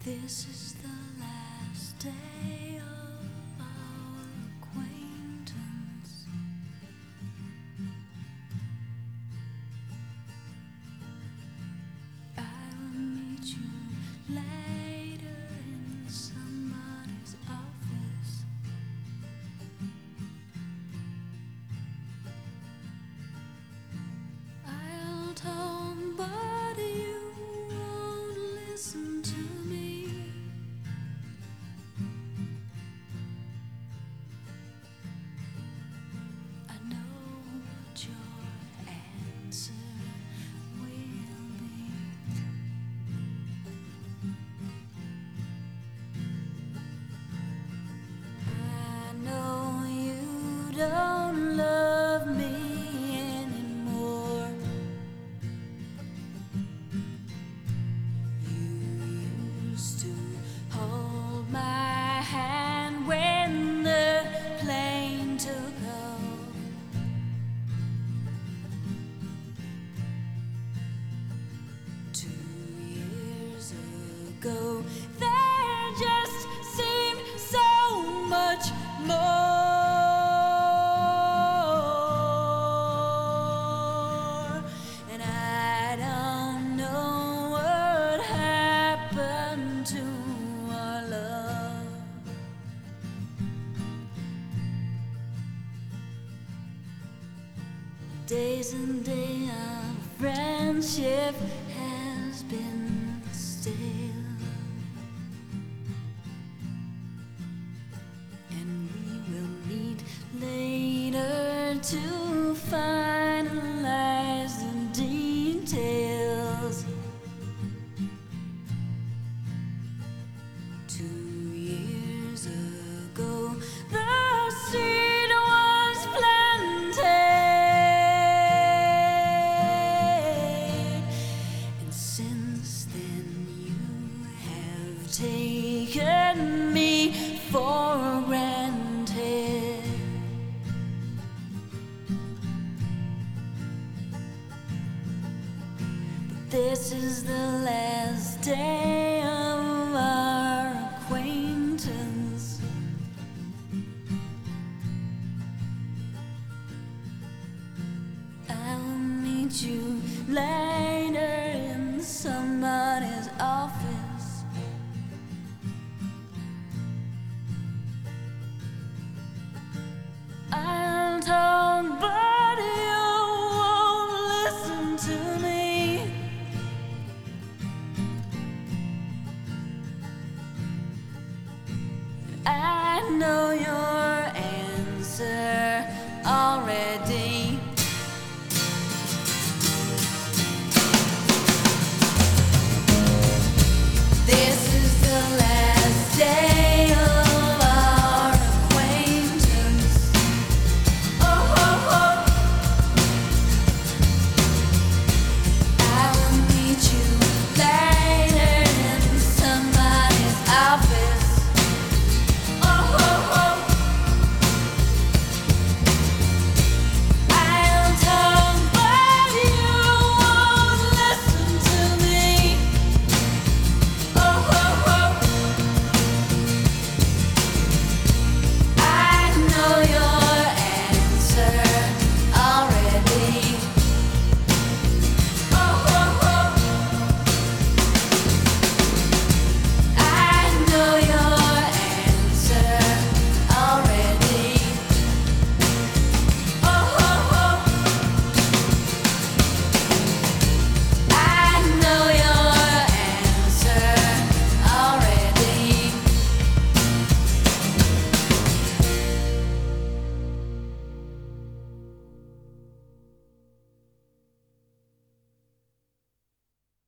This is the last day of our acquaintance. I will meet you later in somebody's office. I'll talk, but you won't listen to me. I know what your answer will be. I know you don't love me anymore. You used to hold my hand when the plane took off. 2 years ago, there just seemed so much more. And I don't know what happened to our love. Days and days of friendship has been stale, and we will meet later to finalize the details. To